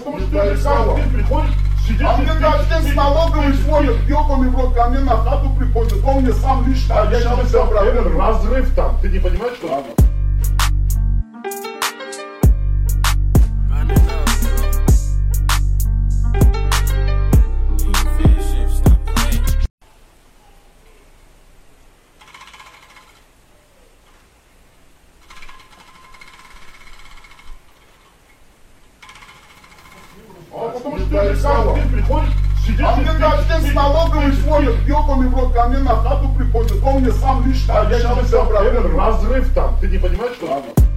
потому что ты каждый день приходишь, сидишь... А мне каждый день с налоговой сводят, ёбаный в рот, ко мне на хату приходят, он мне сам лично А я обещал тебе все сказал, проблемы. разрыв там, ты не понимаешь, что... А потому что ты каждый день приходишь, сидишь... А мне каждый день с налоговой сводят, ёбаный в рот, ко мне на хату приходят, он мне сам лично А я обещал тебе все сказал, проблемы. разрыв там, ты не понимаешь, что...